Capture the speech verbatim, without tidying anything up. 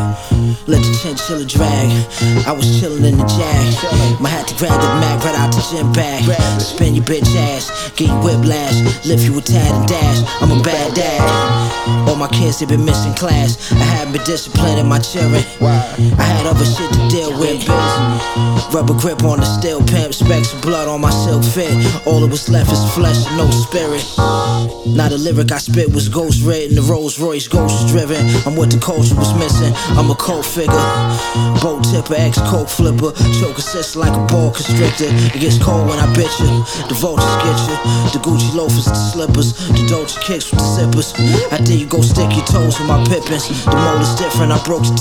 let the chinchilla drag. I was chillin' in the Jag. My hat to grab the Mac right out the gym bag. Spin your bitch ass, get you whiplash, lift you a tad and dash. I'm a bad dad. All my kids, they been missing class. I haven't been disciplining my children. I had other shit to deal with. Rubber grip on the steel pimp, specks of blood on my silk fit. All that was left is flesh and no spirit. Now the lyric I spit was ghost written, the Rolls Royce ghost driven. I'm what the culture was missing, I'm a cold figure. Boat tipper, ex-coke flipper, choke assist like a ball constrictor. It gets cold when I bitch you, the vultures get you. The Gucci loafers, the slippers, the Dolce kicks with the zippers. I dare you go stick your toes with my pippins. The mold is different, I broke the